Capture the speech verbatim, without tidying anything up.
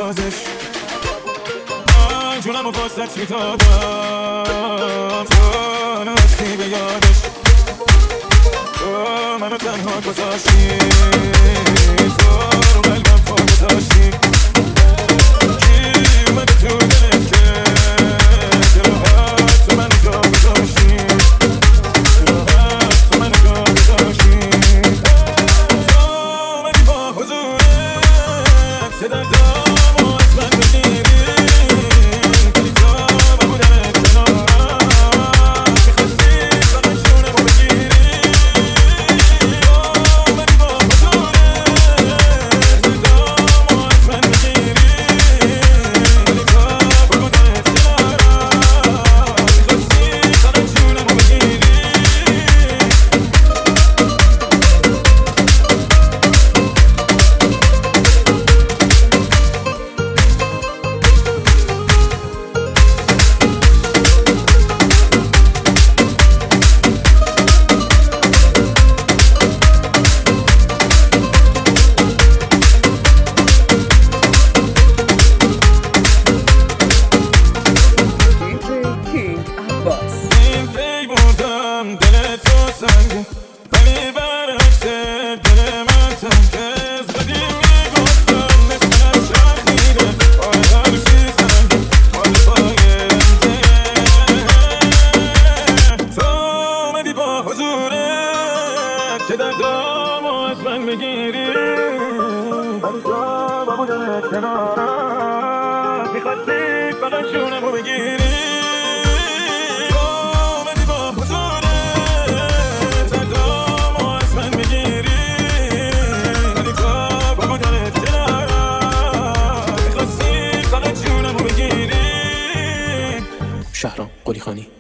نوازش، من جونم و واسط میدادم تو نستی به یادش، تو منو تنها گذاشتی، تو رو قلبم پا گذاشتی. کی اومده تو دلت که که راحت تو منو جا گذاشتی، که راحت تو منو جا گذاشتی. تو اومدی با حضورت که در دامو از من بگیری، ولی تو با بودنت کنارم میخواستی فقط جونمو بگیری. تو اومدی با حضورت که دامو از من بگیری، ولی تو با بودنت کنارم میخواستی فقط جونمو بگیری. King Abbas. این پی بردم دل تو سنگه، ولی برعکس دل من تنگه. زدی میگفتم مثل از شخیره، پای هر چی سنگه مال پاینده. تو اومدی با حضورت که در دامو از من بگیری، ولی تو با بودنت کنارم میخواستی فقط جونمو بگیری. شهرام قلیخانی.